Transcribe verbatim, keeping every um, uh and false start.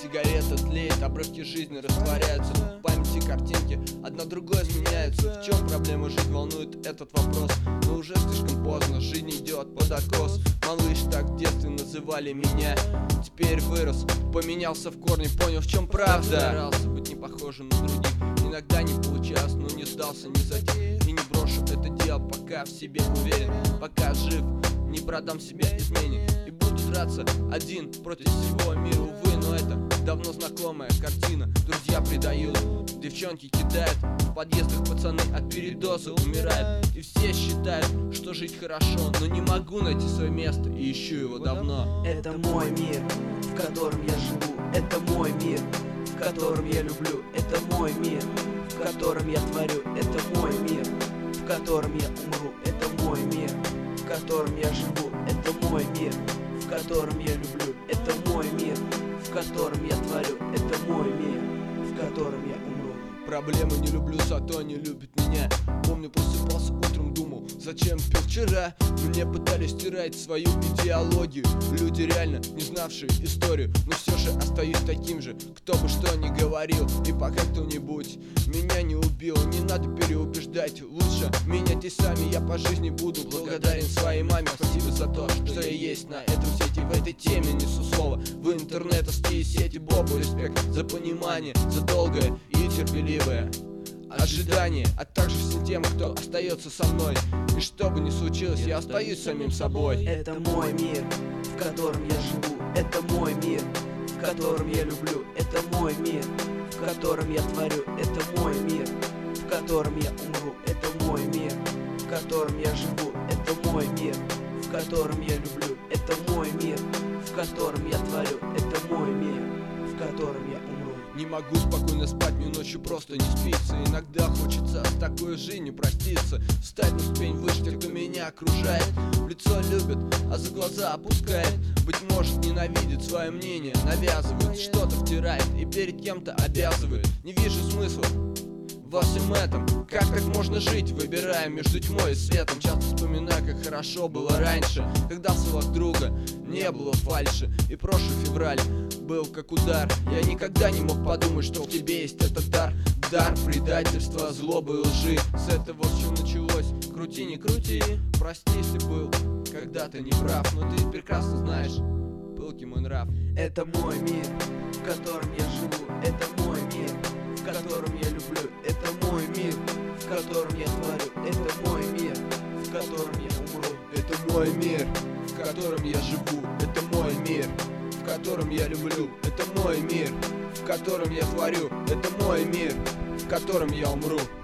Сигарета тлеет, обрывки жизни растворяются. В памяти картинки одна другой сменяются. В чем проблема? Жизнь волнует этот вопрос. Но уже слишком поздно, жизнь идет под откос. Малыш, так в детстве называли меня. Теперь вырос, поменялся в корне, понял, в чем правда. Старался быть не похожим на других. Иногда не получалось, но не сдался ни за тех. И не брошу это дело, пока в себе уверен. Пока жив, не продам себя измене. И буду драться один против всего мира. Увы, но это давно знакомая картина. Друзья предают, девчонки кидают. В подъездах пацаны от передоза умирают. И все считают, что жить хорошо. Но не могу найти свое место и ищу его давно. Это мой мир, в котором я живу. Это мой мир, в котором я люблю. Это мой мир, в котором я творю. Это мой мир, в котором я умру. Это мой мир, в котором я живу. Это мой мир, в котором я люблю. Это мой мир, в котором я творю. Это мой мир, в котором я умру. Проблемы не люблю, зато не любит меня. Помню, просыпался утром, думал, зачем пил вчера. Мне пытались стирать свою идеологию. Люди реально не знавшие историю. Но все же остаюсь таким же, кто бы что ни говорил. И пока кто-нибудь меня не убил, не надо переубеждать. Лучше меняйтесь сами, я по жизни буду благодарен своей маме. Спасибо за то, что я есть на этом свете. В этой теме несу слово в интернетовские сети. Бобу респект за понимание, за долгое и терпеливое ожидание, а также всем тем, кто остается со мной. И что бы ни случилось, я остаюсь самим собой. Это мой мир, в котором я живу. Это мой мир, в котором я люблю. Это мой мир, в котором я творю. Это мой мир, в котором я умру. Это мой мир, в котором я живу. Это мой мир, в котором я люблю. Это мой мир, в котором я творю. Это мой мир, в котором я умру. Не могу спокойно спать, мне ночью просто не спится. Иногда хочется с такой жизнью проститься. Встать на ступень выше тех, кто меня окружает. В лицо любит, а за глаза опускает. Быть может, ненавидит свое мнение, навязывает, что-то втирает и перед кем-то обязывает. Не вижу смысла во всем этом. Как так можно жить, выбирая между тьмой и светом? Часто вспоминаю, как хорошо было раньше, когда в словах друга не было фальши. И прошлый февраль был как удар. Я никогда не мог подумать, что в тебе есть этот дар. Дар предательства, злобы и лжи. С этого все началось. Крути, не крути. Прости, если был когда-то неправ. Но ты прекрасно знаешь, пылкий мой нрав. Это мой мир, в котором я живу. Это мой мир, в котором я люблю. Это мой мир, в котором я творю. Это мой мир, в котором я умру. Это мой мир, в котором я живу. Это мой мир, в котором я люблю. Это мой мир, в котором я творю. Это мой мир, в котором я умру.